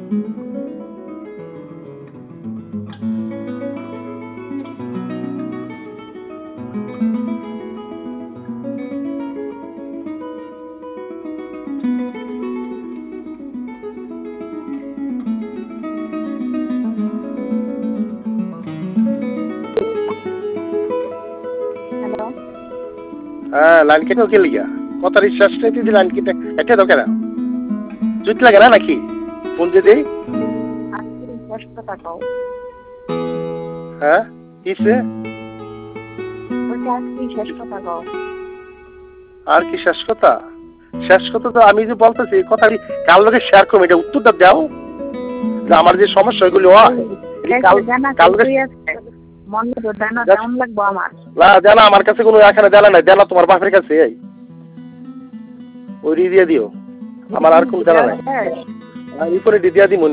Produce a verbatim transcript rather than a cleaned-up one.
হ্যাঁ লাইন কেটে ওকে লিগা কত রিচার্জ নেই তুই লাইন কেটে এটা তো কেন জুত লাগে না নাকি ফোন দিয়ে দেই হ্যাঁ কিসে আর কি শেষ কথা শেষ কথা তো আমি যে বলতেছি কথা কাল লোকে শেয়ার করবো এটা উত্তরটা দাও যে আমার যে সমস্যা এগুলো হয় না জানা আমার কাছে কোনো এখানে জানা নাই জানা তোমার বাপের কাছে ওই দিয়ে দিও আমার আর কোন জানা নাই রিপোর্টে দিয়ে দিই